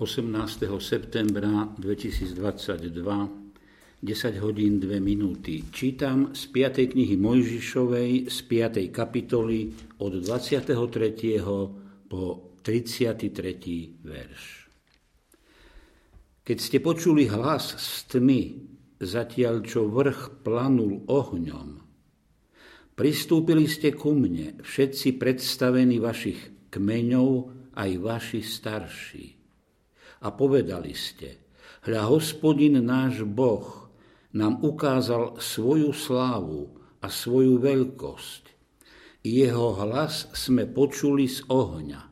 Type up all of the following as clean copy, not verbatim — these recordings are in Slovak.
18. septembra 2022, 10 hodín 2 minúty. Čítam z 5. knihy Mojžišovej, z 5. kapitoly od 23. po 33. verš. Keď ste počuli hlas z tmy, zatiaľ čo vrch planul ohňom, pristúpili ste ku mne, všetci predstavení vašich kmeňov, aj vaši starší. A povedali ste, hľa Hospodin náš Boh nám ukázal svoju slávu a svoju veľkosť. Jeho hlas sme počuli z ohňa.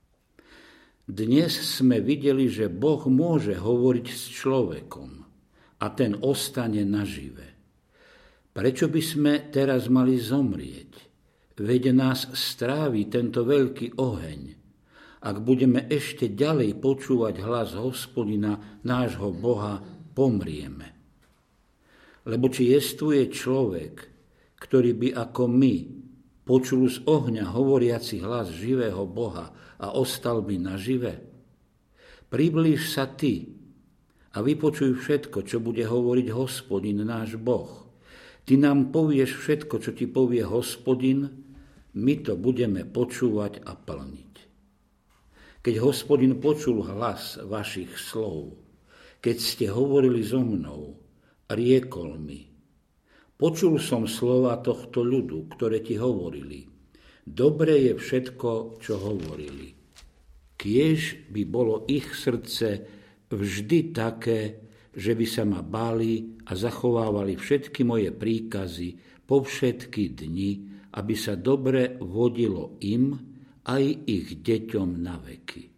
Dnes sme videli, že Boh môže hovoriť s človekom a ten ostane nažive. Prečo by sme teraz mali zomrieť? Veď nás strávi tento veľký oheň. Ak budeme ešte ďalej počúvať hlas Hospodina, nášho Boha, pomrieme. Lebo či jestvuje človek, ktorý by ako my počul z ohňa hovoriaci hlas živého Boha a ostal by nažive? Priblíž sa ty a vypočuj všetko, čo bude hovoriť Hospodin, náš Boh. Ty nám povieš všetko, čo ti povie Hospodin, my to budeme počúvať a plniť. Keď Hospodin počul hlas vašich slov, keď ste hovorili so mnou, riekol mi, počul som slova tohto ľudu, ktoré ti hovorili. Dobre je všetko, čo hovorili. Kiež by bolo ich srdce vždy také, že by sa ma báli a zachovávali všetky moje príkazy po všetky dni, aby sa dobre vodilo im aj ich deťom na veky.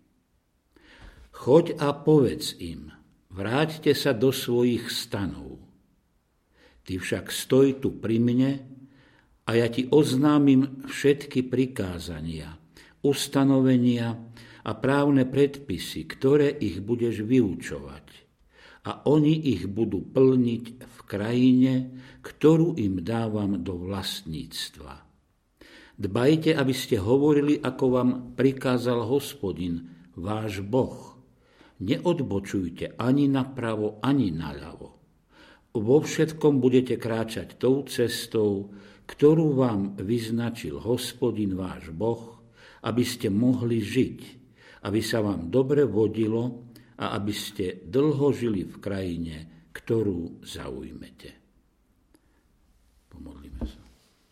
Choď a povedz im, vráťte sa do svojich stanov. Ty však stoj tu pri mne a ja ti oznámim všetky prikázania, ustanovenia a právne predpisy, ktoré ich budeš vyučovať. A oni ich budú plniť v krajine, ktorú im dávam do vlastníctva. Dbajte, aby ste hovorili, ako vám prikázal Hospodin, váš Boh. Neodbočujte ani napravo, ani naľavo. Vo všetkom budete kráčať tou cestou, ktorú vám vyznačil Hospodin, váš Boh, aby ste mohli žiť, aby sa vám dobre vodilo a aby ste dlho žili v krajine, ktorú zaujmete. Pomodlíme sa.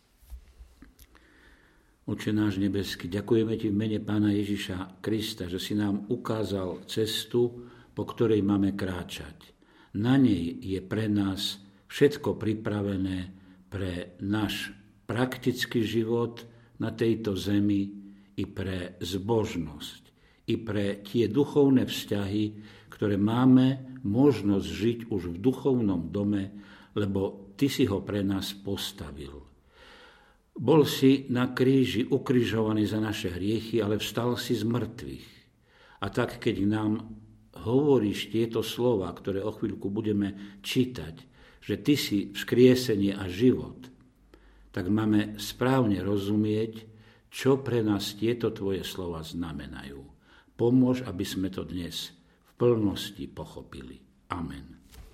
Oče náš nebeský, ďakujeme ti v mene Pána Ježiša Krista, že si nám ukázal cestu, po ktorej máme kráčať. Na nej je pre nás všetko pripravené pre náš praktický život na tejto zemi i pre zbožnosť, i pre tie duchovné vzťahy, ktoré máme možnosť žiť už v duchovnom dome, lebo ty si ho pre nás postavil. Bol si na kríži ukrižovaný za naše hriechy, ale vstal si z mŕtvych. A tak, keď nám hovoríš tieto slova, ktoré o chvíľku budeme čítať, že ty si vzkriesenie a život, tak máme správne rozumieť, čo pre nás tieto tvoje slova znamenajú. Pomôž, aby sme to dnes v plnosti pochopili. Amen.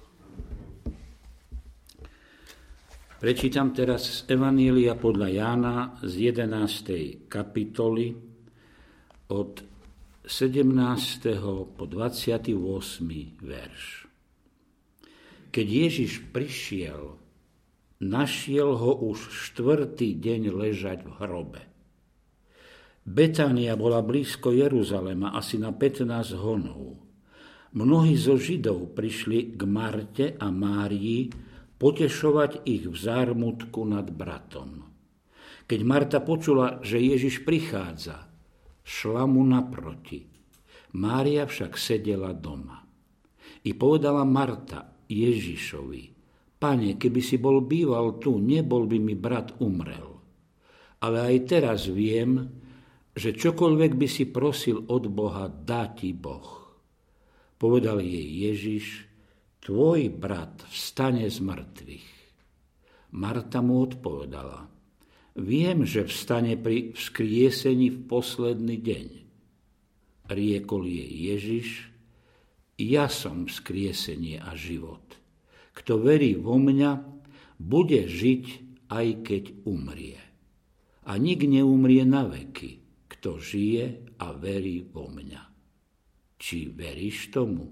Prečítam teraz z Evanília podľa Jána z 11. kapitoly od 17. po 28. verš. Keď Ježiš prišiel, našiel ho už 4. deň ležať v hrobe. Betánia bola blízko Jeruzalema, asi na 15 honov. Mnohí zo Židov prišli k Marte a Márii potešovať ich v zármutku nad bratom. Keď Marta počula, že Ježiš prichádza, šla mu naproti. Mária však sedela doma. I povedala Marta Ježišovi, Pane, keby si bol býval tu, nebol by mi brat umrel. Ale aj teraz viem, že čokoľvek by si prosil od Boha, dá ti Boh. Povedal jej Ježiš, tvoj brat vstane z mŕtvych. Marta mu odpovedala, viem, že vstane pri vzkriesení v posledný deň. Riekol jej Ježiš, Ja som vzkriesenie a život. Kto verí vo mňa, bude žiť, aj keď umrie. A nik neumrie na veky, kto žije a verí vo mňa. Či veríš tomu?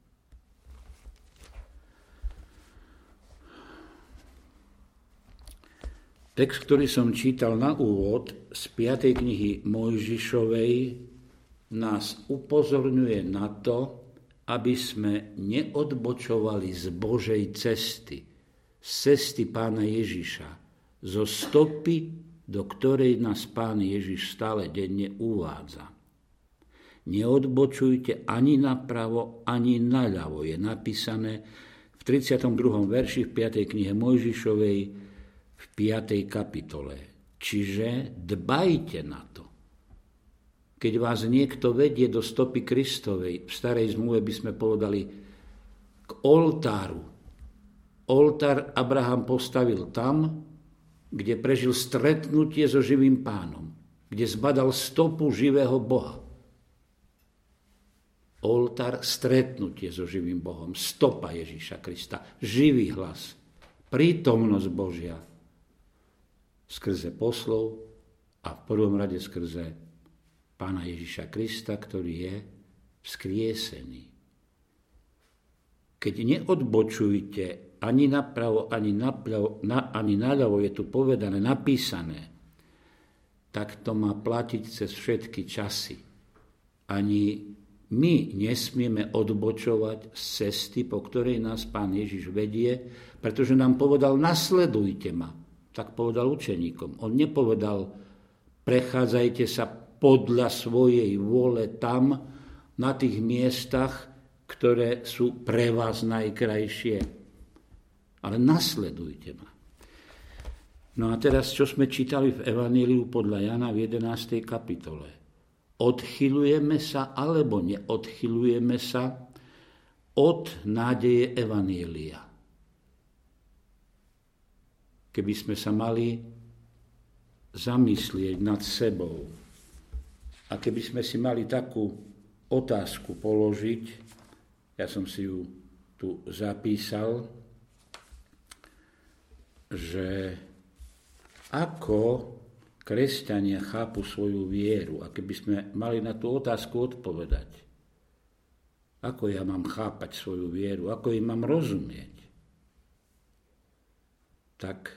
Text, ktorý som čítal na úvod z 5. knihy Mojžišovej, nás upozorňuje na to, aby sme neodbočovali z Božej cesty, z cesty Pána Ježiša, zo stopy, do ktorej nás Pán Ježiš stále denne uvádza. Neodbočujte ani napravo, ani naľavo, je napísané v 32. verši v 5. knihe Mojžišovej v 5. kapitole. Čiže dbajte na to. Keď vás niekto vedie do stopy Kristovej, v starej zmluve by sme povedali k oltáru. Oltár Abraham postavil tam, kde prežil stretnutie so živým Pánom, kde zbadal stopu živého Boha. Oltár, stretnutie so živým Bohom, stopa Ježíša Krista, živý hlas, prítomnosť Božia skrze poslov a v prvom rade skrze Pána Ježíša Krista, ktorý je vzkriesený. Keď neodbočujte ani napravo, ani naľavo, je tu povedané, napísané, tak to má platiť cez všetky časy. Ani my nesmieme odbočovať z cesty, po ktorej nás Pán Ježiš vedie, pretože nám povedal, nasledujte ma. Tak povedal učeníkom. On nepovedal, prechádzajte sa podľa svojej vôle tam, na tých miestach, ktoré sú pre vás najkrajšie. Ale nasledujte ma. No a teraz, čo sme čítali v Evaníliu podľa Jana v 11. kapitole. Odchylujeme sa alebo neodchylujeme sa od nádeje Evanília. Keby sme sa mali zamyslieť nad sebou a keby sme si mali takú otázku položiť, ja som si ju tu zapísal, že ako kresťania chápu svoju vieru, a keby sme mali na tú otázku odpovedať, ako ja mám chápať svoju vieru, ako im mám rozumieť, tak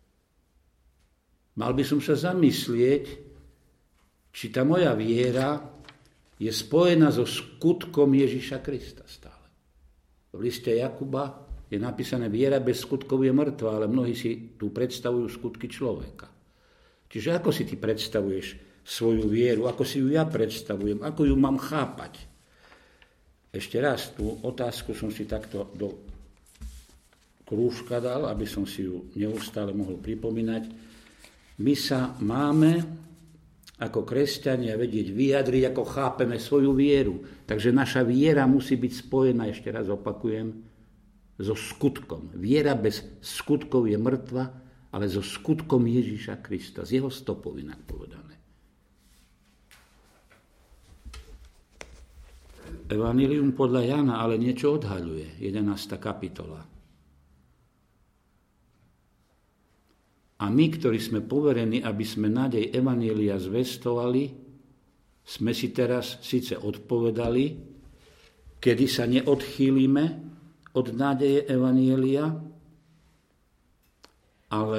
mal by som sa zamyslieť, či tá moja viera je spojená so skutkom Ježiša Krista stále. V liste Jakuba je napísané, viera bez skutkov je mŕtva, ale mnohí si tu predstavujú skutky človeka. Čiže ako si ty predstavuješ svoju vieru, ako si ju ja predstavujem, ako ju mám chápať. Ešte raz tú otázku som si takto do krúžka dal, aby som si ju neustále mohol pripomínať. My sa máme ako kresťania vedieť vyjadriť, ako chápeme svoju vieru. Takže naša viera musí byť spojená, ešte raz opakujem, so skutkom. Viera bez skutkov je mŕtva, ale so skutkom Ježíša Krista, z jeho stopou inak povedané. Evanjelium podľa Jana ale niečo odhaľuje, 11. kapitola. A my, ktorí sme poverení, aby sme nádej Evanjelia zvestovali, sme si teraz síce odpovedali, kedy sa neodchýlime od nádeje Evanjelia, ale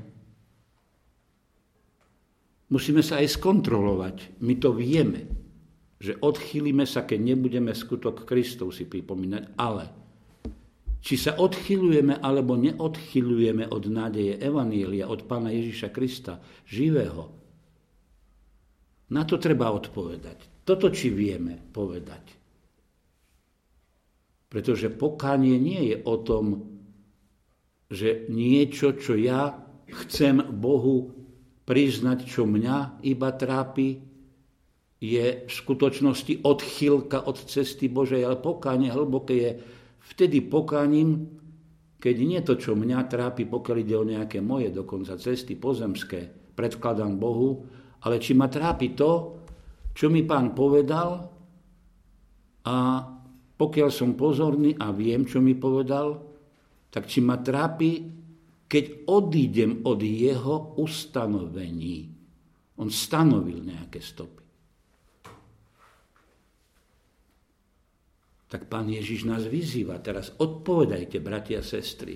musíme sa aj skontrolovať. My to vieme, že odchýlime sa, keď nebudeme skutok Kristov si pripomínať, ale či sa odchýľujeme alebo neodchýľujeme od nádeje Evanjelia, od Pána Ježiša Krista, živého, na to treba odpovedať. Toto či vieme povedať. Pretože pokánie nie je o tom, že niečo, čo ja chcem Bohu priznať, čo mňa iba trápi, je v skutočnosti odchýlka od cesty Božej, ale pokánie hlboké je vtedy pokáním, keď nie to, čo mňa trápi, pokiaľ ide o nejaké moje dokonca cesty pozemské, predkladám Bohu, ale či ma trápi to, čo mi Pán povedal a pokiaľ som pozorný a viem, čo mi povedal, tak či ma trápi, keď odídem od jeho ustanovení. On stanovil nejaké stopy. Tak Pán Ježiš nás vyzýva teraz, odpovedajte, bratia a sestry.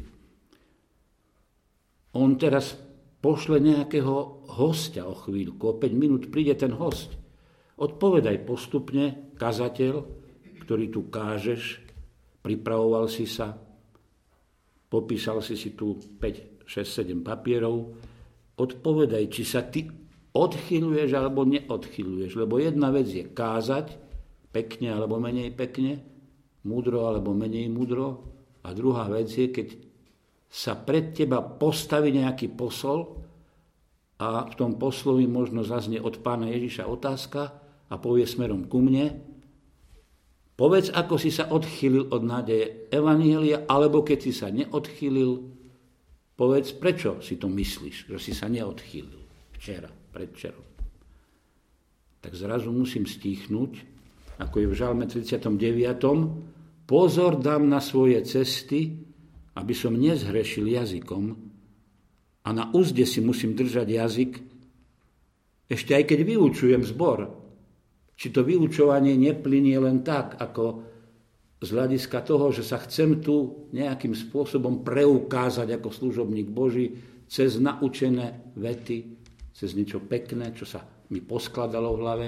On teraz pošle nejakého hostia o chvíľku, o 5 minút príde ten host. Odpovedaj postupne, kazateľ, ktorý tu kážeš, pripravoval si sa, popísal si tu 5, 6, 7 papierov, odpovedaj, či sa ty odchýľuješ alebo neodchýľuješ, lebo jedna vec je kázať, pekne alebo menej pekne, múdro alebo menej múdro, a druhá vec je, keď sa pred teba postaví nejaký posol a v tom poslovi možno zaznie od Pána Ježiša otázka a povie smerom ku mne, povedz, ako si sa odchýlil od nádeje evanjelia, alebo keď si sa neodchýlil, povedz, prečo si to myslíš, že si sa neodchýlil včera, predvčerom. Tak zrazu musím stíchnuť, ako je v Žalme 39. Pozor dám na svoje cesty, aby som nezhrešil jazykom, a na úzde si musím držať jazyk, ešte aj keď vyučujem zbor, či to vyučovanie neplynie len tak, ako z hľadiska toho, že sa chcem tu nejakým spôsobom preukázať ako služobník Boží cez naučené vety, cez niečo pekné, čo sa mi poskladalo v hlave.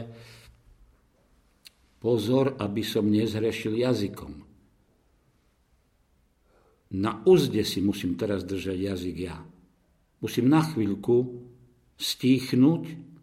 Pozor, aby som nezhrešil jazykom. Na úzde si musím teraz držať jazyk ja. Musím na chvíľku stíchnuť,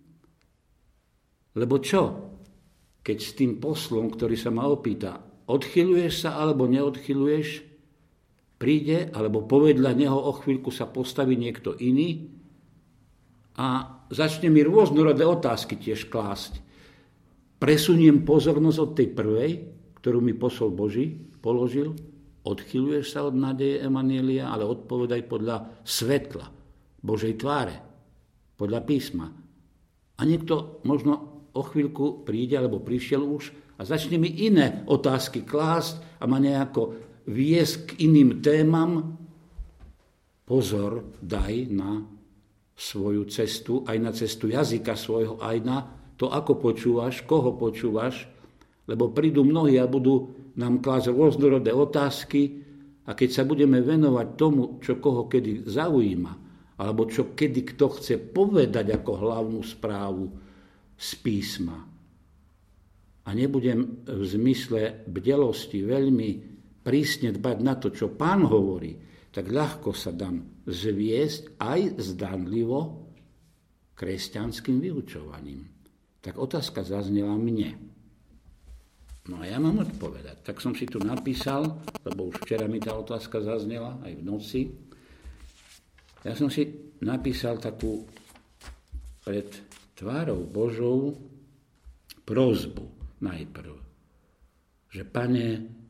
lebo čo? Keď s tým poslom, ktorý sa ma opýta, odchýľuješ sa alebo neodchýľuješ, príde, alebo povedľa neho o chvíľku sa postaví niekto iný a začne mi rôznorodé otázky tiež klásť. Presuniem pozornosť od tej prvej, ktorú mi posol Boží položil, odchýľuješ sa od nádeje evanjelia, ale odpovedaj podľa svetla Božej tváre, podľa písma. A niekto možno o chvíľku príde, alebo prišiel už a začne mi iné otázky klásť a ma nejako viesť k iným témam. Pozor daj na svoju cestu, aj na cestu jazyka svojho, aj na to, ako počúvaš, koho počúvaš, lebo prídu mnohí a budú nám klásť rôznorodé otázky a keď sa budeme venovať tomu, čo koho kedy zaujíma, alebo čo kedy kto chce povedať ako hlavnú správu z písma, a nebudem v zmysle bdelosti veľmi prísne dbať na to, čo Pán hovorí, tak ľahko sa dám zviesť aj zdanlivo kresťanským vyučovaním. Tak otázka zaznela mne. No a ja mám odpovedať. Tak som si tu napísal, lebo už včera mi tá otázka zaznela, aj v noci. Ja som si napísal takú pred tvárou Božou prosbu najprv. Že Pane,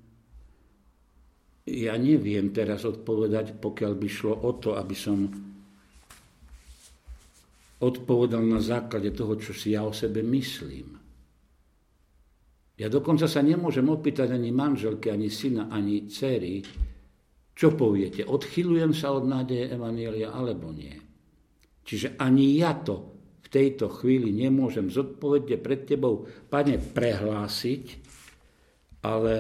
ja neviem teraz odpovedať, pokiaľ by šlo o to, aby som odpovedal na základe toho, čo si ja o sebe myslím. Ja dokonca sa nemôžem opýtať ani manželky, ani syna, ani dcery, čo poviete, odchýľujem sa od nádeje evanjelia alebo nie. Čiže ani ja to v tejto chvíli nemôžem zodpovedne pred tebou, Pane, prehlásiť, ale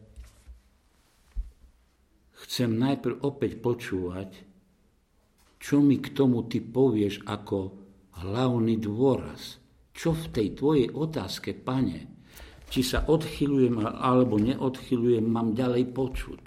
chcem najprv opäť počúvať, čo mi k tomu ty povieš ako hlavný dôraz. Čo v tej tvojej otázke, Pane, či sa odchyľujem alebo neodchyľujem, mám ďalej počuť.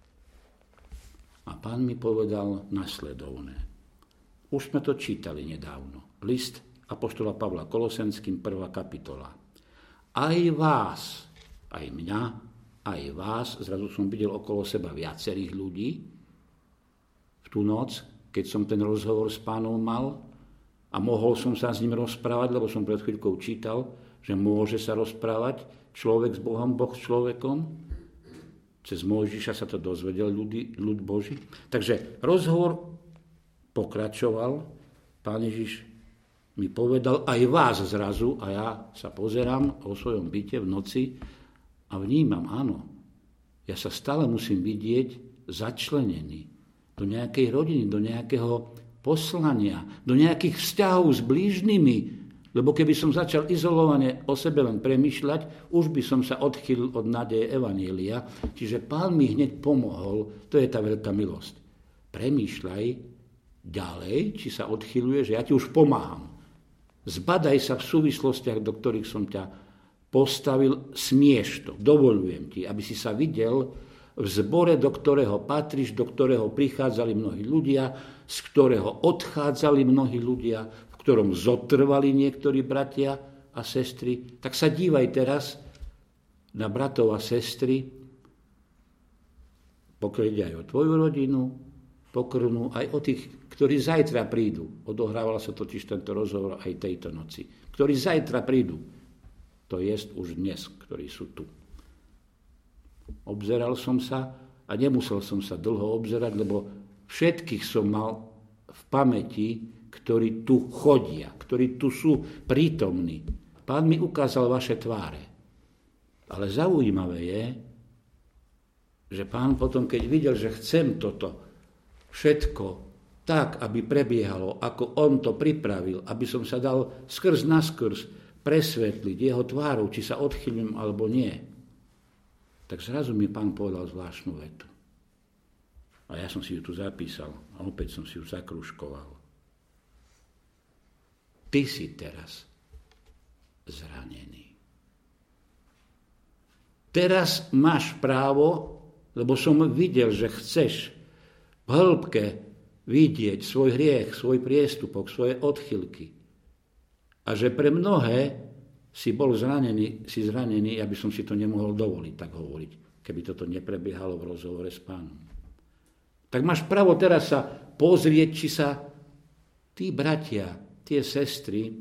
A Pán mi povedal nasledovné. Už sme to čítali nedávno. List apoštola Pavla Kolosenským, 1. kapitola. Aj vás, aj mňa, aj vás, zrazu som videl okolo seba viacerých ľudí v tú noc, keď som ten rozhovor s Pánom mal a mohol som sa s ním rozprávať, lebo som pred chvíľkou čítal, že môže sa rozprávať človek s Bohom, Boh s človekom. Cez Mojžiša sa to dozvedel ľud Boží. Takže rozhovor pokračoval. Pán Ježiš mi povedal aj vás zrazu a ja sa pozerám o svojom byte v noci a vnímam, áno, Ja sa stále musím vidieť začlenený do nejakej rodiny, do nejakého poslania, do nejakých vzťahov s blížnymi, lebo keby som začal izolovane o sebe len premýšľať, už by som sa odchýlil od nádeje evanjelia. Čiže Pán mi hneď pomohol, to je tá veľká milosť. Premýšľaj ďalej, či sa odchýľuje, že ja ti už pomáham. Zbadaj sa v súvislostiach, do ktorých som ťa postavil, smieš to, dovoľujem ti, aby si sa videl v zbore, do ktorého patríš, do ktorého prichádzali mnohí ľudia, z ktorého odchádzali mnohí ľudia, v ktorom zotrvali niektorí bratia a sestry. Tak sa dívaj teraz na bratov a sestry, pokiaľ ide aj o tvoju rodinu, pokrvnú, aj o tých, ktorí zajtra prídu. Odohrával sa totiž tento rozhovor aj tejto noci. Ktorí zajtra prídu. To jest už dnes, ktorí sú tu. Obzeral som sa a nemusel som sa dlho obzerať, lebo všetkých som mal v pamäti, ktorí tu chodia, ktorí tu sú prítomní. Pán mi ukázal vaše tváre. Ale zaujímavé je, že Pán potom, keď videl, že chcem toto všetko tak, aby prebiehalo, ako on to pripravil, aby som sa dal skrz naskrz presvetliť jeho tvárou, či sa odchýlim alebo nie, tak zrazu mi Pán povedal zvláštnu vetu. A ja som si ju tu zapísal a opäť som si ju zakružkoval. Ty si teraz zranený. Teraz máš právo, lebo som videl, že chceš v hĺbke vidieť svoj hriech, svoj priestupok, svoje odchylky. A že pre mnohé si bol zranený, aby som si to nemohol dovoliť tak hovoriť, keby toto neprebiehalo v rozhovore s Pánom. Tak máš právo teraz sa pozrieť, či sa tí bratia, tie sestry,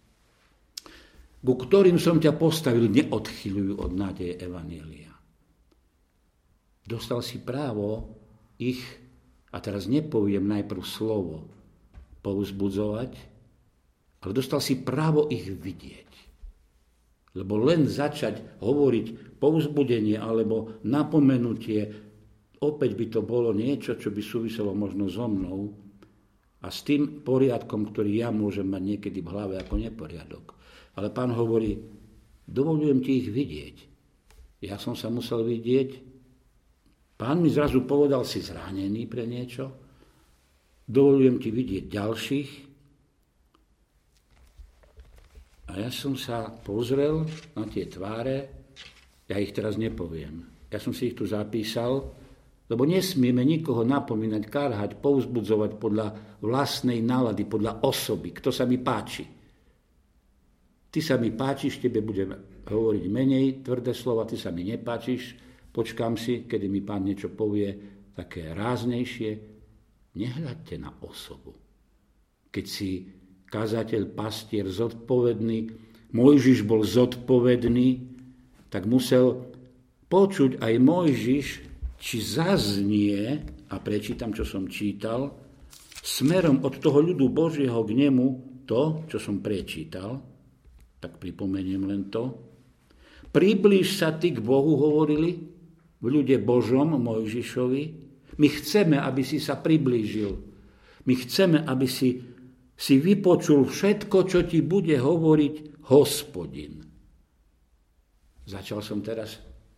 ku ktorým som ťa postavil, neodchyľujú od nádeje evanjelia. Dostal si právo ich, a teraz nepoviem najprv slovo, povzbudzovať, ale dostal si právo ich vidieť. Lebo len začať hovoriť povzbudenie alebo napomenutie, opäť by to bolo niečo, čo by súviselo možno so mnou a s tým poriadkom, ktorý ja môžem mať niekedy v hlave ako neporiadok. Ale Pán hovorí, dovoľujem ti ich vidieť. Ja som sa musel vidieť. Pán mi zrazu povedal, si zranený pre niečo. Dovoľujem ti vidieť ďalších. A ja som sa pozrel na tie tváre, ja ich teraz nepoviem. Ja som si ich tu zapísal, lebo nesmieme nikoho napomínať, karhať, povzbudzovať podľa vlastnej nálady, podľa osoby, kto sa mi páči. Ty sa mi páčiš, tebe budem hovoriť menej tvrdé slova, ty sa mi nepáčiš, počkám si, kedy mi Pán niečo povie také ráznejšie. Nehľadte na osobu. Keď si kazateľ, pastier zodpovedný, Mojžiš bol zodpovedný, tak musel počuť aj Mojžiš, či zaznie, a prečítam, čo som čítal, smerom od toho ľudu Božieho k nemu to, čo som prečítal, tak pripomeniem len to. Priblíž sa ty k Bohu, hovorili v ľude Božom Mojžišovi. My chceme, aby si sa priblížil. My chceme, aby si vypočul všetko, čo ti bude hovoriť Hospodin. Začal som teraz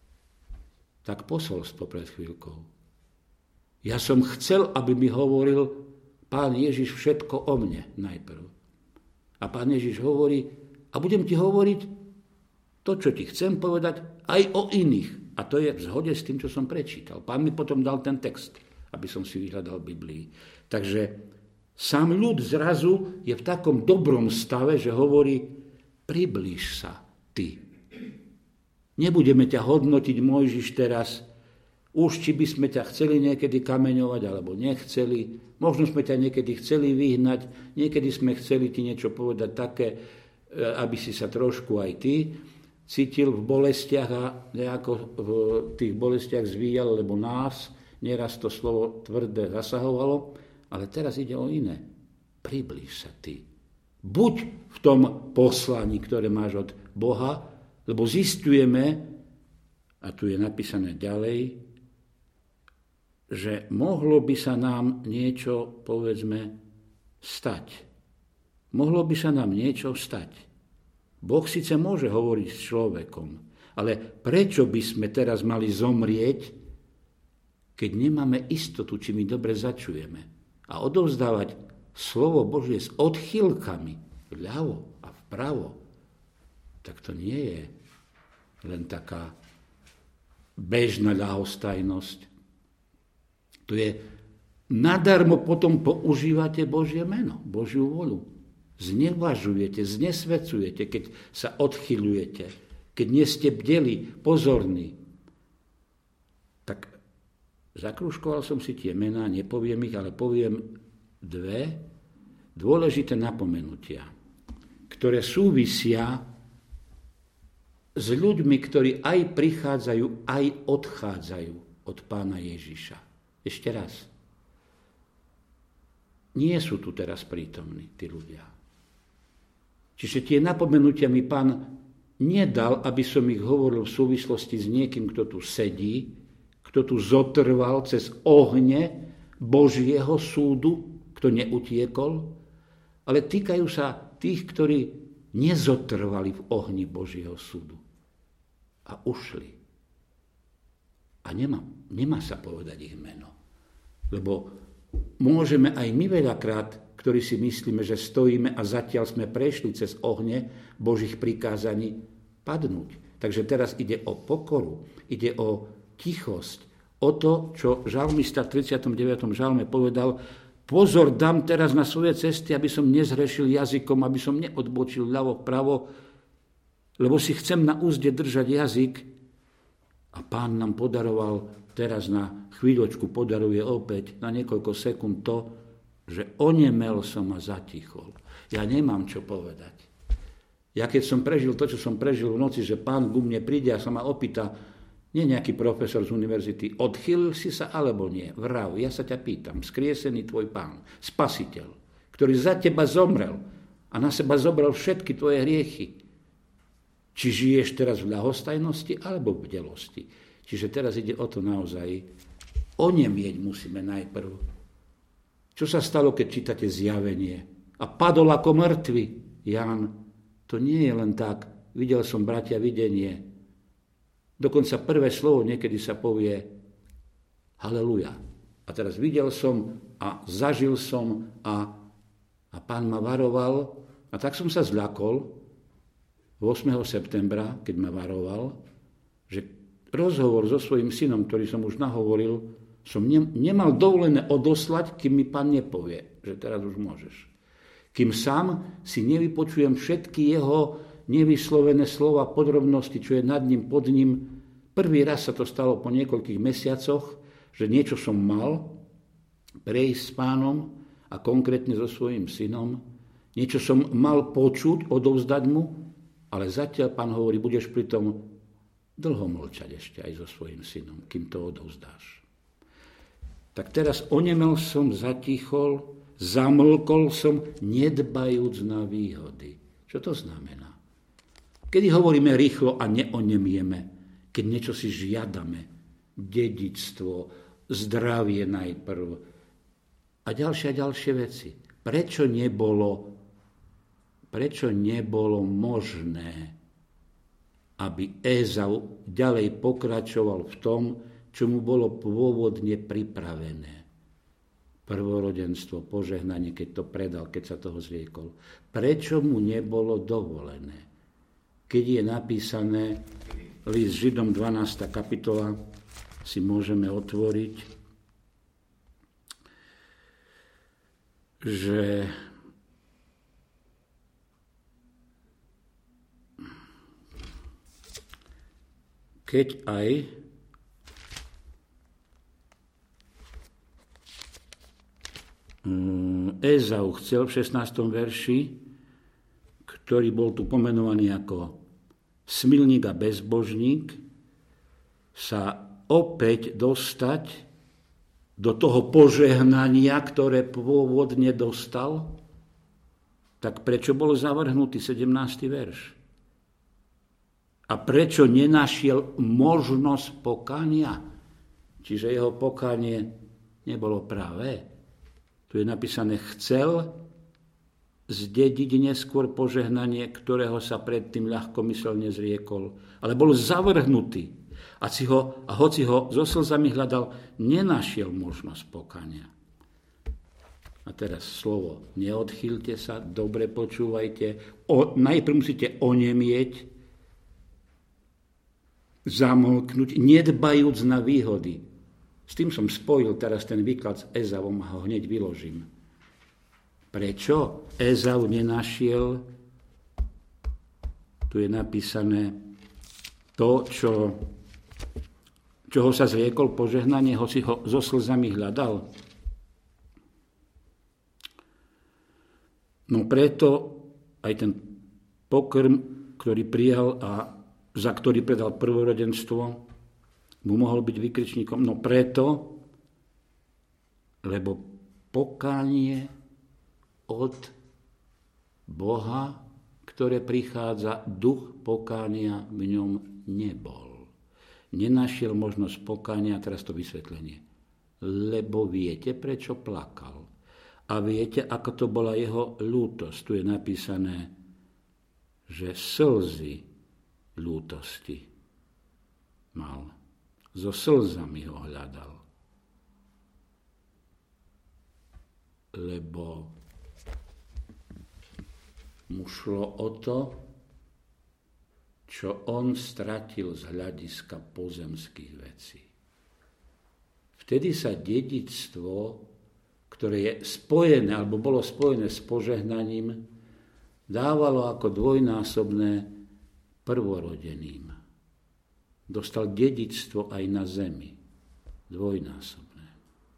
tak posolstvo pred chvíľkou. Ja som chcel, aby mi hovoril Pán Ježiš všetko o mne najprv. A Pán Ježiš hovorí, a budem ti hovoriť to, čo ti chcem povedať, aj o iných. A to je v zhode s tým, čo som prečítal. Pán mi potom dal ten text, aby som si vyhľadal v Biblii. Takže sám ľud zrazu je v takom dobrom stave, že hovorí, priblíž sa ty. Nebudeme ťa hodnotiť, Mojžiš, teraz, už či by sme ťa chceli niekedy kameňovať, alebo nechceli. Možno sme ťa niekedy chceli vyhnať, niekedy sme chceli ti niečo povedať také, aby si sa trošku aj ty cítil v bolestiach a nejako v tých bolestiach zvíjal, lebo nás nieraz to slovo tvrdé zasahovalo, ale teraz ide o iné. Priblíž sa ty. Buď v tom poslaní, ktoré máš od Boha, lebo zistujeme, a A tu je napísané ďalej, že mohlo by sa nám niečo, povedzme, stať. Mohlo by sa nám niečo stať. Boh síce môže hovoriť s človekom, ale prečo by sme teraz mali zomrieť, keď nemáme istotu, či my dobre začujeme? A odovzdávať slovo Božie s odchýlkami vľavo a vpravo, tak to nie je len taká bežná ľahostajnosť. To je nadarmo potom používate Božie meno, Božiu voľu. Znevažujete, znesvecujete, keď sa odchyľujete, keď nie ste bdeli, pozorní. Tak zakrúžkoval som si tie mená, nepoviem ich, ale poviem dve dôležité napomenutia, ktoré súvisia s ľuďmi, ktorí aj prichádzajú, aj odchádzajú od Pána Ježiša. Ešte raz. Nie sú tu teraz prítomní tí ľudia. Čiže tie napomenutia mi Pán nedal, aby som ich hovoril v súvislosti s niekým, kto tu sedí, kto tu zotrval cez ohne Božieho súdu, kto neutiekol, ale týkajú sa tých, ktorí nezotrvali v ohni Božieho súdu a ušli. A nemá sa povedať ich meno. Lebo môžeme aj my veľakrát, ktorí si myslíme, že stojíme a zatiaľ sme prešli cez ohne Božích prikázaní, padnúť. Takže teraz ide o pokoru, ide o tichosť, o to, čo žalmista v 39. žalme povedal: pozor, dám teraz na svoje cesty, aby som nezhrešil jazykom, aby som neodbočil ľavo vpravo, lebo si chcem na úzde držať jazyk. A Pán nám podaroval, teraz na chvíľočku podaruje opäť na niekoľko sekúnd to, že onemel som a zatichol. Ja nemám čo povedať. Ja keď som prežil to, čo som prežil v noci, že Pán ku mne príde a sa ma opýta, nie nejaký profesor z univerzity, odchýlil si sa alebo nie? Vrav, ja sa ťa pýtam, skriesený tvoj Pán, Spasiteľ, ktorý za teba zomrel a na seba zobral všetky tvoje hriechy. Či žiješ teraz v ľahostajnosti alebo v bdelosti. Čiže teraz ide o to naozaj, onemieť musíme najprv. Čo sa stalo, keď čítate Zjavenie? A padol ako mŕtvy. Ján, to nie je len tak, videl som, bratia, videnie. Dokonca prvé slovo niekedy sa povie haleluja. A teraz videl som a zažil som a Pán ma varoval a tak som sa zľakol 8. septembra, keď ma varoval, že rozhovor so svojím synom, ktorý som už nahovoril, som nemal dovolené odoslať, kým mi Pán nepovie, že teraz už môžeš. Kým sám si nevypočujem všetky jeho nevyslovené slova, podrobnosti, čo je nad ním, pod ním. Prvý raz sa to stalo po niekoľkých mesiacoch, že niečo som mal prejsť s Pánom a konkrétne so svojím synom. Niečo som mal počuť, odovzdať mu, ale zatiaľ Pán hovorí, budeš pri tom dlho mlčať ešte aj so svojím synom, kým to odovzdáš. Tak teraz onemel som, zatichol, zamlkol som, nedbajúc na výhody. Čo to znamená? Kedy hovoríme rýchlo a neonemieme, keď niečo si žiadame, dedičstvo, zdravie najprv a ďalšie veci. Prečo nebolo možné, aby Ézau ďalej pokračoval v tom, čo mu bolo pôvodne pripravené? Prvorodenstvo, požehnanie, keď to predal, keď sa toho zriekol. Prečo mu nebolo dovolené? Keď je napísané list Židom 12. kapitola, si môžeme otvoriť, že keď aj Ézau chcel v 16. verši, ktorý bol tu pomenovaný ako smilník a bezbožník, sa opäť dostať do toho požehnania, ktoré pôvodne dostal, tak prečo bol zavrhnutý 17. verš? A prečo nenašiel možnosť pokania? Čiže jeho pokanie nebolo pravé. Tu je napísané, chcel zdediť neskôr požehnanie, ktorého sa predtým ľahkomyselne zriekol. Ale bol zavrhnutý. A hoci ho so slzami hľadal, nenašiel možnosť pokania. A teraz slovo, neodchýlte sa, dobre počúvajte. Najprv musíte onemieť, zamlknúť, nedbajúc na výhody. S tým som spojil teraz ten výklad s Ezavom a ho hneď vyložím. Prečo Ezau nenašiel? Tu je napísané to, čoho sa zriekol požehnanie, hoci ho so slzami hľadal. No preto aj ten pokrm, ktorý prijal a za ktorý predal prvorodenstvo, mu mohol byť vykričníkom. No preto, lebo pokánie od Boha, ktoré prichádza, duch pokánia v ňom nebol. Nenašiel možnosť pokánia, teraz to vysvetlenie. Lebo viete, prečo plakal. A viete, ako to bola jeho ľútosť. Tu je napísané, že slzy ľútosti mal. So slzami ho hľadal. Lebo mu šlo o to, čo on stratil z hľadiska pozemských vecí. Vtedy sa dedičstvo, ktoré je spojené, alebo bolo spojené s požehnaním, dávalo ako dvojnásobné prvorodeným. Dostal dedičstvo aj na zemi. Dvojnásobné.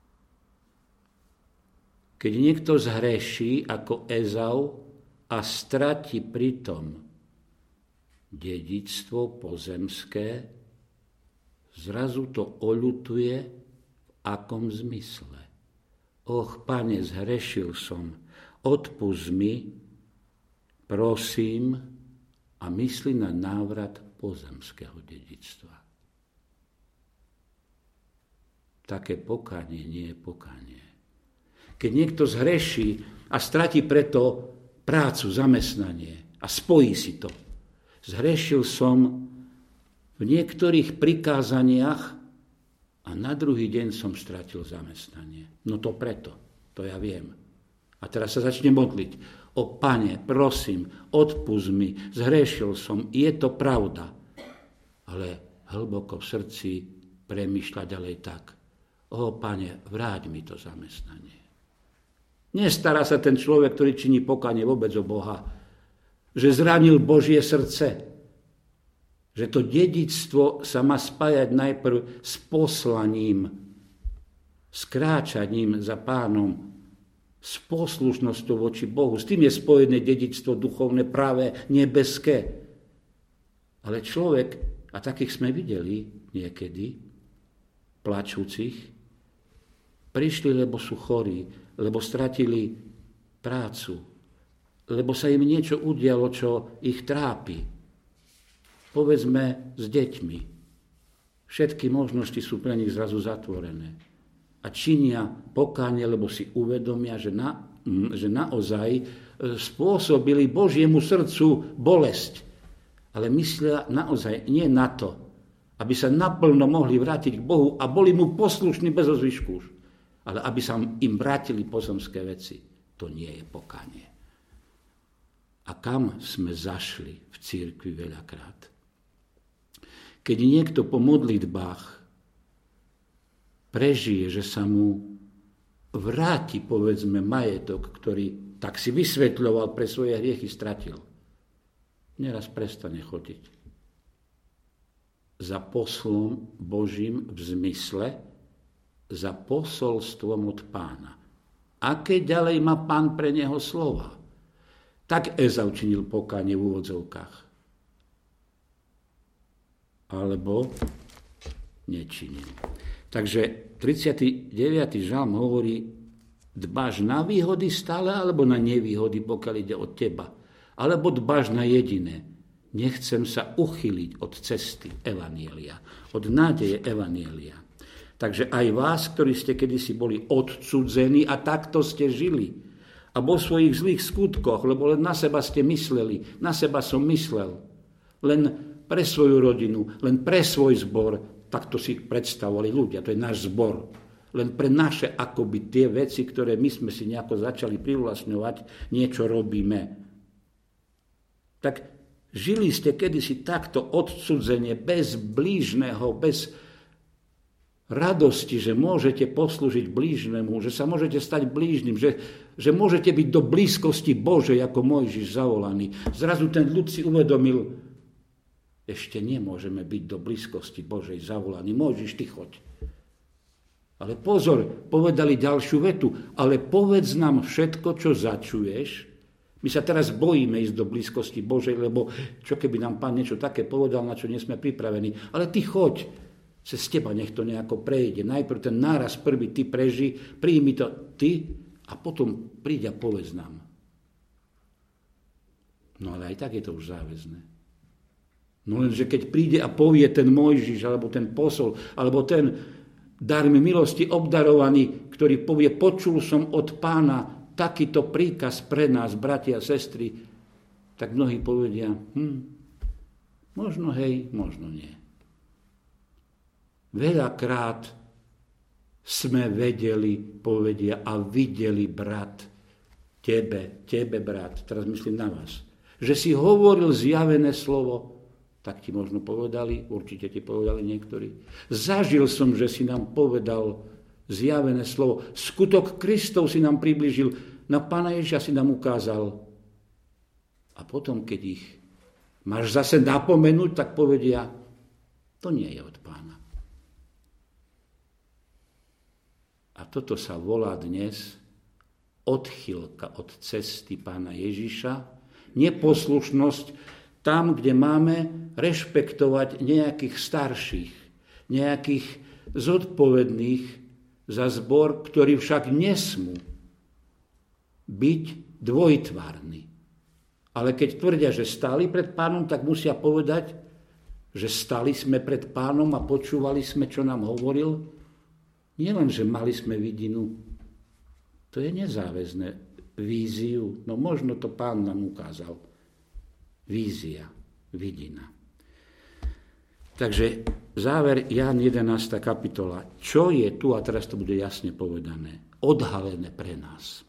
Keď niekto zhreší ako Ezau a stratí pritom dedičstvo pozemské, zrazu to oľutuje v akom zmysle. Och, Pane, zhrešil som, odpusť mi, prosím, a myslí na návrat pozemského dedičstva. Také pokánie nie je pokánie. Keď niekto zhreší a stratí preto prácu, zamestnanie a spojí si to. Zhrešil som v niektorých prikázaniach a na druhý deň som stratil zamestnanie. No to preto, to ja viem. A teraz sa začne modliť. O Pane, prosím, odpusť mi, zhrešil som, je to pravda. Ale hlboko v srdci premýšľa ďalej tak. O Pane, vráť mi to zamestnanie. Nestará sa ten človek, ktorý činí pokánie vôbec o Boha, že zranil Božie srdce. Že to dedičstvo sa má spájať najprv s poslaním, s kráčaním za Pánom, s poslušnosťou voči Bohu. S tým je spojené dedičstvo duchovné, práve nebeské. Ale človek, a takých sme videli niekedy, plačúcich, prišli, lebo sú chorí, lebo stratili prácu, lebo sa im niečo udialo, čo ich trápi. Povedzme s deťmi. Všetky možnosti sú pre nich zrazu zatvorené. A činia pokánie, lebo si uvedomia, že naozaj spôsobili Božiemu srdcu bolesť. Ale myslia naozaj nie na to, aby sa naplno mohli vrátiť k Bohu a boli mu poslušní bez ozvyšku už. Ale aby sa im vrátili pozemské veci. To nie je pokánie. A kam sme zašli v cirkvi veľakrát? Keď niekto po modlitbách prežije, že sa mu vráti, povedzme, majetok, ktorý tak si vysvetľoval, pre svoje hriechy stratil. Neraz prestane chodiť. Za poslom Božím v zmysle, za posolstvom od Pána. Aké ďalej má Pán pre neho slova? Tak Ezau činil pokánie v úvodzovkách. Alebo nečinil. Takže 39. žalm hovorí, dbáš na výhody stále, alebo na nevýhody, pokiaľ ide od teba. Alebo dbáš na jediné, Nechcem sa uchyliť od cesty evanjelia, od nádeje evanjelia. Takže aj vás, ktorí ste kedysi boli odcudzení a takto ste žili, a vo svojich zlých skutkoch, lebo len na seba ste mysleli, na seba som myslel, len pre svoju rodinu, len pre svoj zbor, takto si predstavovali ľudia, to je náš zbor. Len pre naše akoby tie veci, ktoré my sme si nejako začali privlastňovať, niečo robíme. Tak žili ste kedysi takto odcudzenie, bez blížneho, bez radosti, že môžete poslúžiť blížnemu, že sa môžete stať blížnym, že môžete byť do blízkosti Božej, ako Mojžiš zavolaný. Zrazu ten ľud si uvedomil, ešte nemôžeme byť do blízkosti Božej zavolaný. Mojžiš, ty choď. Ale pozor, povedali ďalšiu vetu, ale povedz nám všetko, čo začuješ. My sa teraz bojíme ísť do blízkosti Božej, lebo čo keby nám Pán niečo také povedal, na čo nie sme pripravení. Ale ty choď. Cez teba nech to nejako prejde. Najprv ten náraz prvý ty preži, príjmi to ty a potom príď a povedz nám. No ale aj tak je to už záväzné. No lenže keď príde a povie ten Mojžiš, alebo ten posol, alebo ten darmi milosti obdarovaný, ktorý povie, počul som od Pána takýto príkaz pre nás, bratia a sestry, tak mnohí povedia, možno hej, možno nie. Veľakrát sme vedeli, povedia, a videli, brat, tebe, brat, teraz myslím na vás, že si hovoril zjavené slovo, tak ti možno povedali, určite ti povedali niektorí. Zažil som, že si nám povedal zjavené slovo. Skutok Kristov si nám priblížil, na Pána Ježiša si nám ukázal. A potom, keď ich máš zase napomenúť, tak povedia, to nie je od Pána. A toto sa volá dnes odchýlka od cesty Pána Ježiša, neposlušnosť tam, kde máme rešpektovať nejakých starších, nejakých zodpovedných za zbor, ktorí však nesmú byť dvojtvárni. Ale keď tvrdia, že stáli pred Pánom, tak musia povedať, že stáli sme pred Pánom a počúvali sme, čo nám hovoril. Nie len, že mali sme vidinu, to je nezáväzné, víziu, no možno to Pán nám ukázal. Vízia, vidina. Takže záver Ján 11. kapitola. Čo je tu, a teraz to bude jasne povedané, odhalené pre nás.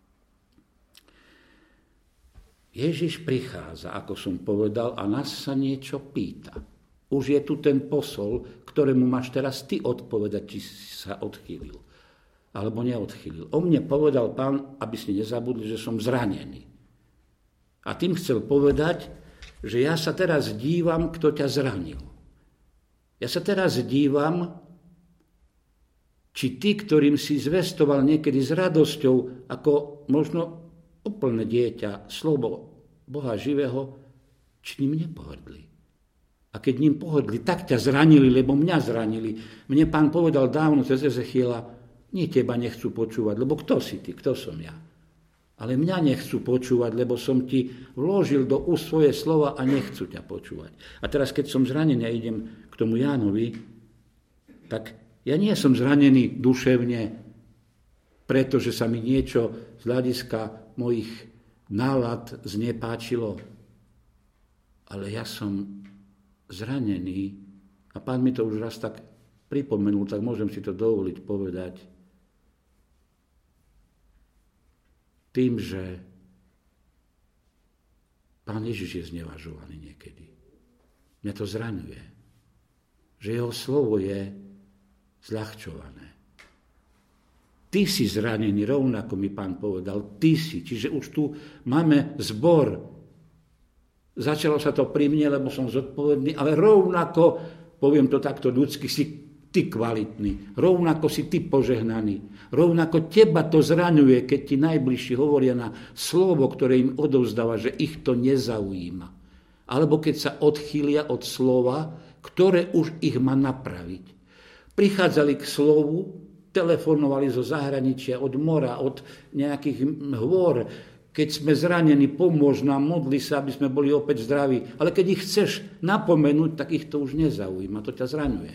Ježiš prichádza, ako som povedal, a nás sa niečo pýta. Už je tu ten posol, ktorému máš teraz ty odpovedať, či si sa odchýlil, alebo neodchýlil. O mne povedal Pán, aby si nezabudli, že som zranený. A tým chcel povedať, že ja sa teraz dívam, kto ťa zranil. Ja sa teraz dívam, či ty, ktorým si zvestoval niekedy s radosťou, ako možno úplné dieťa, slovo Boha živého, či ním nepohrdli. A keď ním pohrdli, tak ťa zranili, lebo mňa zranili. Mne Pán povedal dávno cez Ezechiela, nie teba nechcú počúvať, lebo kto si ty, kto som ja. Ale mňa nechcú počúvať, lebo som ti vložil do úst svoje slova a nechcú ťa počúvať. A teraz, keď som zranený a idem k tomu Jánovi, tak ja nie som zranený duševne, pretože sa mi niečo z hľadiska mojich nálad znepáčilo. Ale ja som zranený, a Pán mi to už raz tak pripomenul, tak môžem si to dovoliť povedať, tým, že Pán Ježiš je znevažovaný niekedy. Mňa to zraňuje, že jeho slovo je zľahčované. Ty si zranený, rovnako mi Pán povedal, ty si. Čiže už tu máme zbor. Začalo sa to pri mne, lebo som zodpovedný, ale rovnako, poviem to takto ľudsky, si ty kvalitný. Rovnako si ty požehnaný. Rovnako teba to zraňuje, keď ti najbližší hovoria na slovo, ktoré im odovzdáva, že ich to nezaujíma. Alebo keď sa odchýlia od slova, ktoré už ich má napraviť. Prichádzali k slovu, telefonovali zo zahraničia, od mora, od nejakých hôr, Keď sme zranení, pomôž nám, modli sa, aby sme boli opäť zdraví. Ale keď ich chceš napomenúť, tak ich to už nezaujíma, to ťa zraňuje.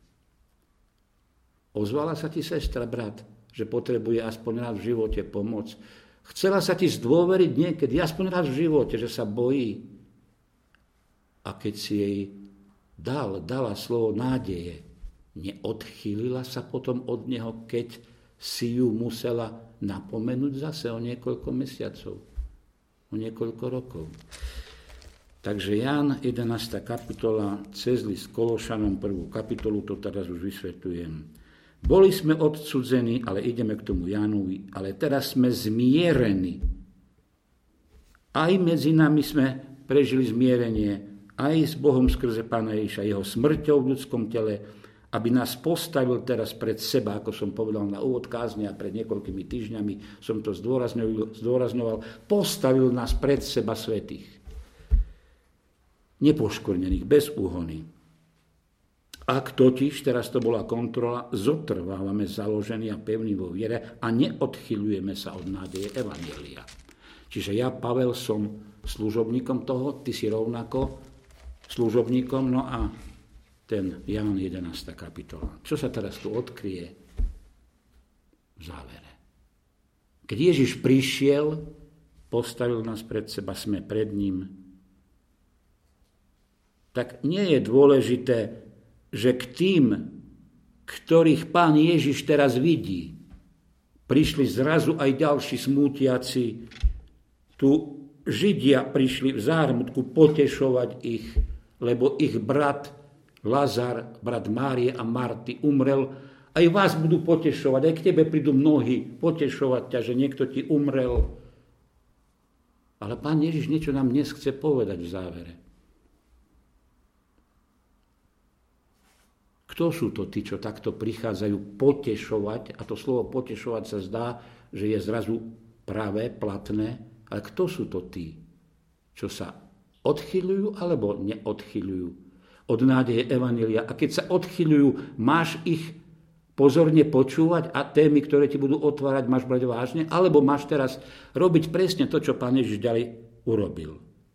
Ozvala sa ti sestra, brat, že potrebuje aspoň raz v živote pomoc. Chcela sa ti zdôveriť niekedy, aspoň raz v živote, že sa bojí. A keď si jej dala slovo nádeje, neodchýlila sa potom od neho, keď si ju musela napomenúť zase o niekoľko mesiacov, o niekoľko rokov. Takže Ján 11. kapitola, cez list Kološanom 1. kapitolu, to teraz už vysvetľujem. Boli sme odcudzení, ale ideme k tomu Jánovi, ale teraz sme zmierení. Aj medzi nami sme prežili zmierenie, aj s Bohom skrze Pána Ježiša, jeho smrťou v ľudskom tele, aby nás postavil teraz pred seba, ako som povedal na úvod kázne a pred niekoľkými týždňami som to zdôrazňoval, postavil nás pred seba svätých, nepoškvrnených, bez úhony. Ak totiž, teraz to bola kontrola, zotrvávame založení a pevní vo viere a neodchýľujeme sa od nádeje evanjelia. Čiže ja, Pavel, som služobníkom toho, ty si rovnako služobníkom, no a ten Ján 11. kapitola. Čo sa teraz tu odkryje v závere? Keď Ježiš prišiel, postavil nás pred seba, sme pred ním, tak nie je dôležité, že k tým, ktorých Pán Ježiš teraz vidí, prišli zrazu aj ďalší smútiaci, tu Židia prišli v zármutku potešovať ich, lebo ich brat Lazar, brat Márie a Marty, umrel. Aj vás budú potešovať, aj k tebe prídu mnohí potešovať ťa, že niekto ti umrel. Ale Pán Ježiš niečo nám dnes chce povedať v závere. Kto sú to tí, čo takto prichádzajú potešovať? A to slovo potešovať sa zdá, že je zrazu pravé, platné. Ale kto sú to tí, čo sa odchyľujú alebo neodchyľujú od nádeje evanjelia? A keď sa odchyľujú, máš ich pozorne počúvať a témy, ktoré ti budú otvárať, máš brať vážne? Alebo máš teraz robiť presne to, čo Pán Ježiš ďalej urobil?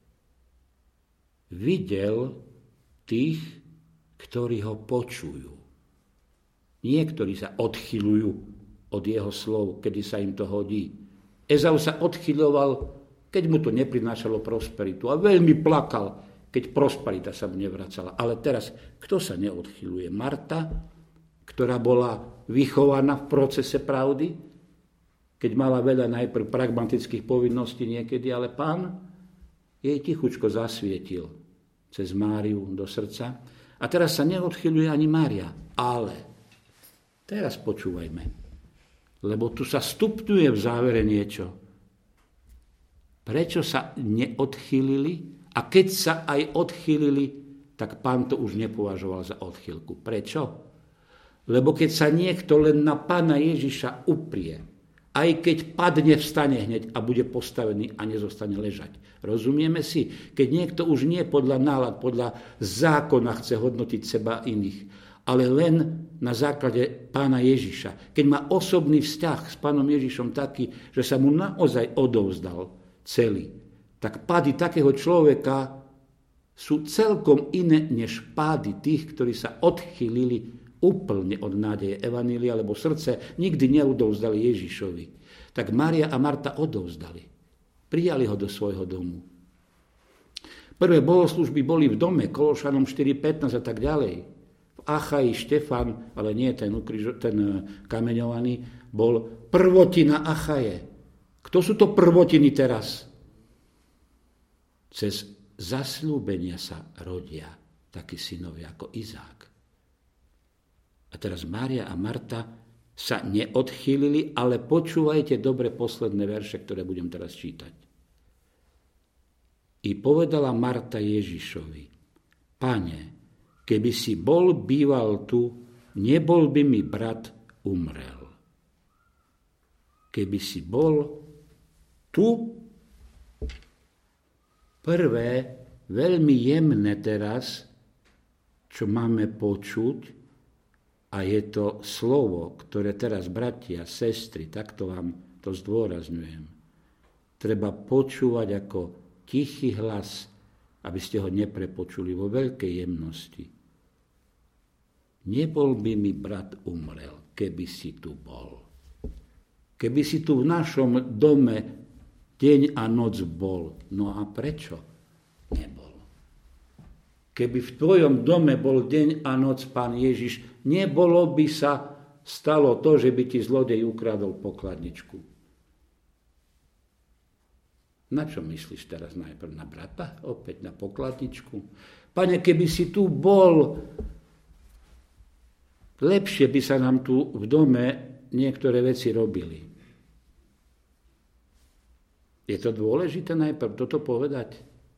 Videl tých, ktorí ho počujú. Niektorí sa odchyľujú od jeho slov, kedy sa im to hodí. Ezau sa odchyľoval, keď mu to neprinášalo prosperitu. A veľmi plakal, keď prosperita sa mu nevracala. Ale teraz, kto sa neodchýľuje? Marta, ktorá bola vychovaná v procese pravdy, keď mala veľa najprv pragmatických povinností niekedy, ale Pán jej tichučko zasvietil cez Máriu do srdca. A teraz sa neodchýľuje ani Mária. Ale teraz počúvajme, lebo tu sa stupňuje v závere niečo. Prečo sa neodchýlili? A keď sa aj odchýlili, tak Pán to už nepovažoval za odchýlku. Prečo? Lebo keď sa niekto len na Pána Ježiša uprie, aj keď padne, vstane hneď a bude postavený a nezostane ležať. Rozumieme si? Keď niekto už nie podľa nálad, podľa zákona chce hodnotiť seba iných, ale len na základe Pána Ježiša. Keď má osobný vzťah s Pánom Ježišom taký, že sa mu naozaj odovzdal celý, tak pády takého človeka sú celkom iné, než pády tých, ktorí sa odchýlili úplne od nádeje evanjelia, lebo srdce nikdy neodovzdali Ježišovi. Tak Mária a Marta odovzdali. Prijali ho do svojho domu. Prvé bohoslúžby boli v dome, Kološanom 4.15 a tak ďalej. Achaji Štefan, ale nie ten kameňovaný, bol prvotina Achaje. Kto sú to prvotiny teraz? Cez zasľúbenia sa rodia takí synovia ako Izák. A teraz Mária a Marta sa neodchýlili, ale počúvajte dobre posledné verše, ktoré budem teraz čítať. I povedala Marta Ježišovi: Pane, keby si bol býval tu, nebol by mi brat umrel. Keby si bol tu, prvé, veľmi jemné teraz, čo máme počuť, a je to slovo, ktoré teraz, bratia, sestry, takto vám to zdôrazňujem, treba počúvať ako tichý hlas, aby ste ho neprepočuli vo veľkej jemnosti. Nebol by mi brat umrel, keby si tu bol. Keby si tu v našom dome deň a noc bol. No a prečo nebol? Keby v tvojom dome bol deň a noc Pán Ježiš, nebolo by sa stalo to, že by ti zlodej ukradol pokladničku. Na čo myslíš teraz najprv? Na brata? Opäť na pokladničku? Pane, keby si tu bol, lepšie by sa nám tu v dome niektoré veci robili. Je to dôležité najprv toto povedať?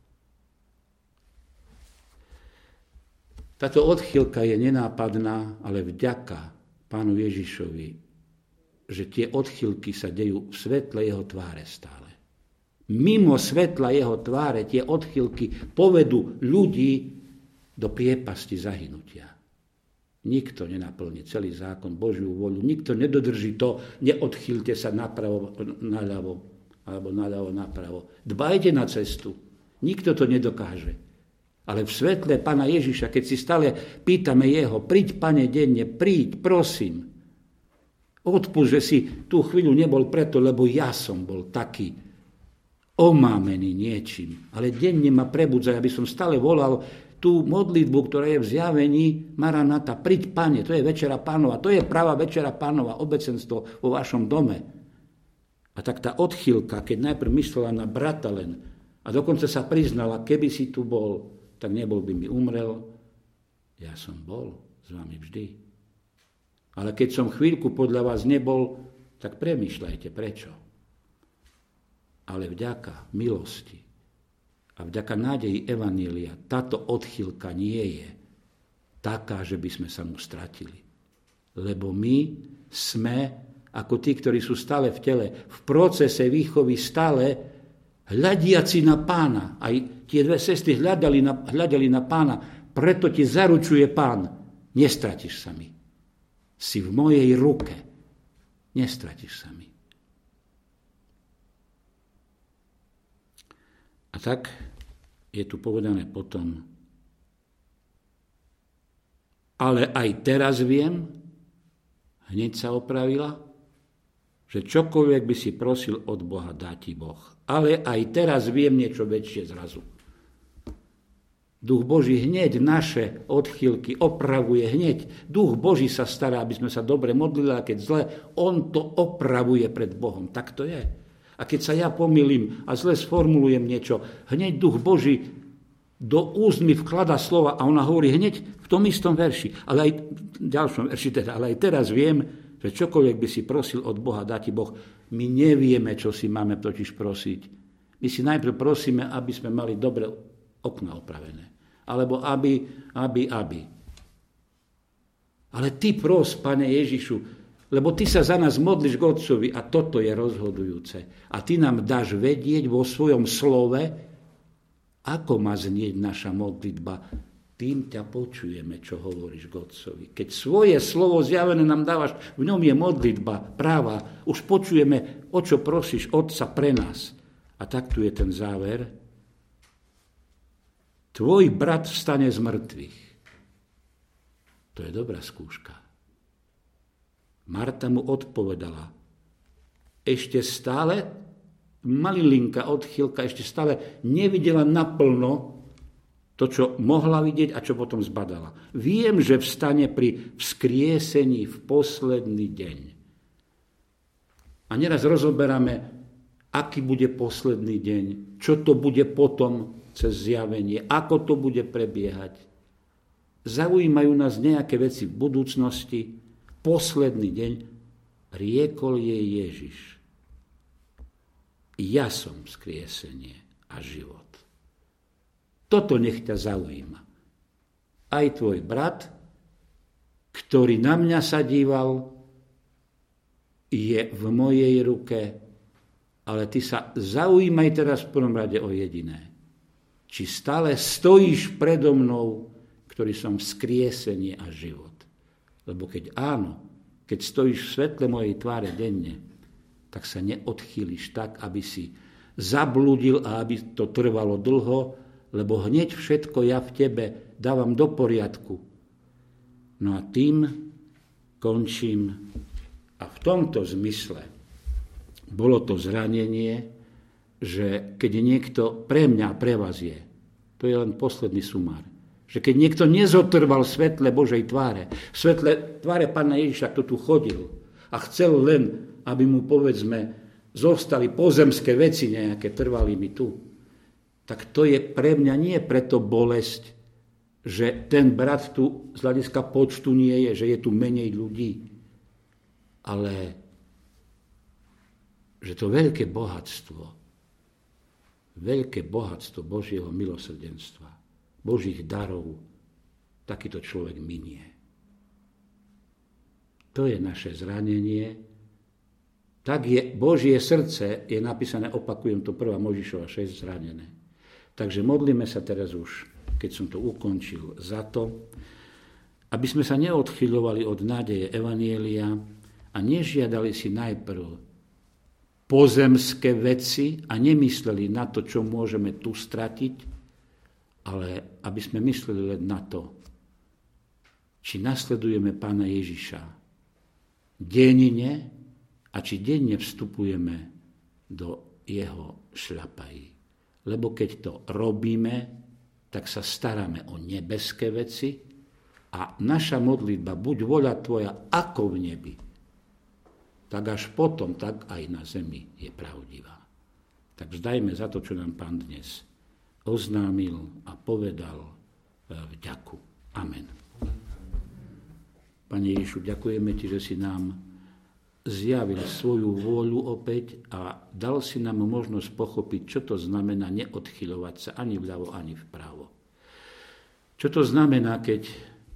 Táto odchýlka je nenápadná, ale vďaka Pánu Ježišovi, že tie odchýlky sa dejú v svetle jeho tváre stále. Mimo svetla jeho tváre tie odchýlky povedú ľudí do priepasti zahynutia. Nikto nenaplní celý zákon, Božiu voľu, nikto nedodrží to, neodchýlte sa napravo, naľavo, alebo naľavo, napravo. Dbajte na cestu. Nikto to nedokáže. Ale v svetle Pána Ježiša, keď si stále pýtame jeho, príď, Pane, denne, príď, prosím. Odpusť, že si tú chvíľu nebol preto, lebo ja som bol taký omámený niečím. Ale denne ma prebudzaj, aby som stále volal tú modlitbu, ktorá je v zjavení Maranata. Príď, Pane, to je Večera Pánova, to je práva Večera Pánova, obecenstvo vo vašom dome. A tak tá odchýlka, keď najprv myslela na brata len a dokonca sa priznala, keby si tu bol, tak nebol by mi umrel. Ja som bol s vami vždy. Ale keď som chvíľku podľa vás nebol, tak premýšľajte prečo. Ale vďaka milosti a vďaka nádeji Evanília táto odchýlka nie je taká, že by sme sa mu stratili. Lebo my sme, ako tí, ktorí sú stále v tele, v procese výchovy stále hľadiaci na Pána. Aj tie dve sestry hľadali na Pána, preto ti zaručuje Pán, nestratíš sa mi. Si v mojej ruke, nestratíš sa mi. A tak je tu povedané potom, ale aj teraz viem, hneď sa opravila, že čokoľvek by si prosil od Boha, dá ti Boh. Ale aj teraz viem niečo väčšie zrazu. Duch Boží hneď naše odchýlky opravuje hneď. Duch Boží sa stará, aby sme sa dobre modlili, a keď zle, on to opravuje pred Bohom. Tak to je. A keď sa ja pomýlim a zle sformulujem niečo, hneď Duch Boží do úst mi vklada slova a ona hovorí hneď v tom istom verši. Ale aj v ďalšom verši teda, ale aj teraz viem, že čokoľvek by si prosil od Boha, dá ti Boh. My nevieme, čo si máme totiž prosiť. My si najprv prosíme, aby sme mali dobre okna opravené. Alebo aby. Ale ty pros, Pane Ježišu, lebo ty sa za nás modlíš k Otcovi a toto je rozhodujúce. A ty nám dáš vedieť vo svojom slove, ako má znieť naša modlitba. Tým ťa počujeme, čo hovoríš k Otcovi. Keď svoje slovo zjavené nám dávaš, v ňom je modlitba práva. Už počujeme, o čo prosíš Otca pre nás. A tak tu je ten záver. Tvoj brat vstane z mŕtvych. To je dobrá skúška. Marta mu odpovedala. Ešte stále, malilinká odchýlka, ešte stále nevidela naplno to, čo mohla vidieť a čo potom zbadala. Viem, že vstane pri vzkriesení v posledný deň. A neraz rozoberáme, aký bude posledný deň, čo to bude potom cez zjavenie, ako to bude prebiehať. Zaujímajú nás nejaké veci v budúcnosti. Posledný deň riekol jej Ježiš. Ja som vzkriesenie a život. Toto nech ťa zaujíma. Aj tvoj brat, ktorý na mňa sa díval, je v mojej ruke, ale ty sa zaujímaj teraz v prvom rade o jediné. Či stále stojíš predo mnou, ktorý som vzkriesenie a život. Lebo keď áno, keď stojíš v svetle mojej tváre denne, tak sa neodchýliš tak, aby si zablúdil a aby to trvalo dlho, lebo hneď všetko ja v tebe dávam do poriadku. No a tým končím. A v tomto zmysle bolo to zranenie, že keď niekto pre mňa a pre vás je, to je len posledný sumár, že keď niekto nezotrval v svetle Božej tváre, v svetle tváre Pána Ježiša, kto tu chodil a chcel len, aby mu, povedzme, zostali pozemské veci nejaké, trvali mi tu, tak to je pre mňa nie preto bolesť, že ten brat tu z hľadiska počtu nie je, že je tu menej ľudí, ale že to veľké bohatstvo Božieho milosrdenstva, Božích darov, takýto človek minie. To je naše zranenie. Tak je Božie srdce, je napísané, opakujem to 1. Mojžišova 6, zranené. Takže modlíme sa teraz už, keď som to ukončil, za to, aby sme sa neodchyľovali od nádeje evanjelia a nežiadali si najprv pozemské veci a nemysleli na to, čo môžeme tu stratiť, ale aby sme mysleli len na to, či nasledujeme Pána Ježiša denne a či denne vstupujeme do jeho šľapají. Lebo keď to robíme, tak sa staráme o nebeské veci a naša modlitba, buď voľa tvoja ako v nebi, tak až potom, tak aj na zemi je pravdivá. Tak vzdajme za to, čo nám Pán dnes oznámil a povedal vďaku. Amen. Pane Ježišu, ďakujeme Ti, že si nám zjavil svoju vôľu opäť a dal si nám možnosť pochopiť, čo to znamená neodchyľovať sa ani vľavo, ani vpravo. Čo to znamená, keď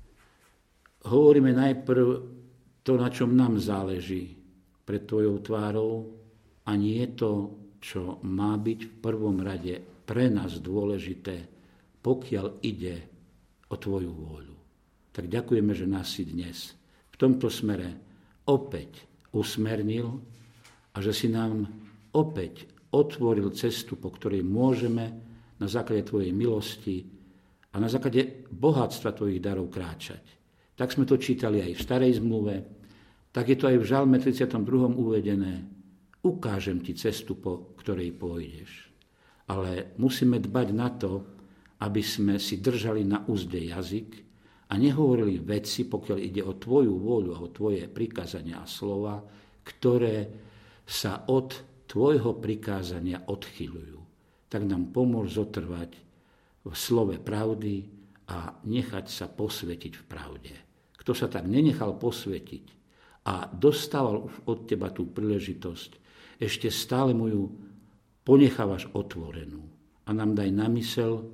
hovoríme najprv to, na čom nám záleží pred Tvojou tvárou a nie to, čo má byť v prvom rade pre nás dôležité, pokiaľ ide o Tvoju vôľu. Tak ďakujeme, že nás si dnes v tomto smere opäť usmernil a že si nám opäť otvoril cestu, po ktorej môžeme na základe Tvojej milosti a na základe bohatstva Tvojich darov kráčať. Tak sme to čítali aj v Starej zmluve, tak je to aj v Žalme 32. uvedené. Ukážem ti cestu, po ktorej pôjdeš. Ale musíme dbať na to, aby sme si držali na úzde jazyk a nehovorili veci, pokiaľ ide o Tvoju vôľu a o Tvoje prikázania a slova, ktoré sa od Tvojho prikázania odchyľujú. Tak nám pomôž zotrvať v slove pravdy a nechať sa posvetiť v pravde. Kto sa tak nenechal posvetiť a dostával už od Teba tú príležitosť, ešte stále mu ju ponechávaš otvorenú. A nám daj na mysel,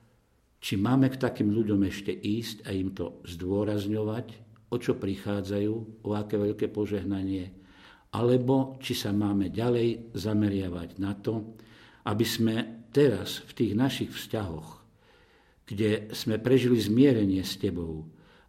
či máme k takým ľuďom ešte ísť a im to zdôrazňovať, o čo prichádzajú, o aké veľké požehnanie, alebo či sa máme ďalej zameriavať na to, aby sme teraz v tých našich vzťahoch, kde sme prežili zmierenie s Tebou,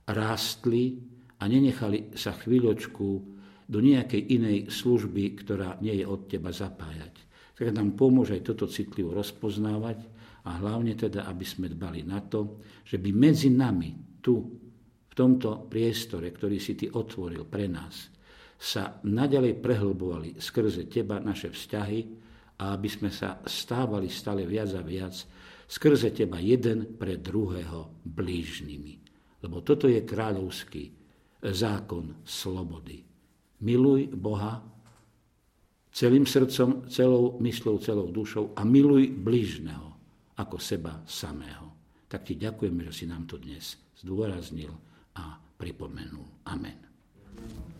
rástli a nenechali sa chvíľočku do nejakej inej služby, ktorá nie je od Teba zapájať. Tak nám pomôže aj toto citlivo rozpoznávať a hlavne teda, aby sme dbali na to, že by medzi nami tu, v tomto priestore, ktorý si Ty otvoril pre nás, sa naďalej prehlbovali skrze Teba naše vzťahy a aby sme sa stávali stále viac a viac skrze Teba jeden pre druhého blížnymi. Lebo toto je kráľovský zákon slobody. Miluj Boha celým srdcom, celou mysľou, celou dušou a miluj blížneho ako seba samého. Tak Ti ďakujeme, že si nám to dnes zdôraznil a pripomenul. Amen.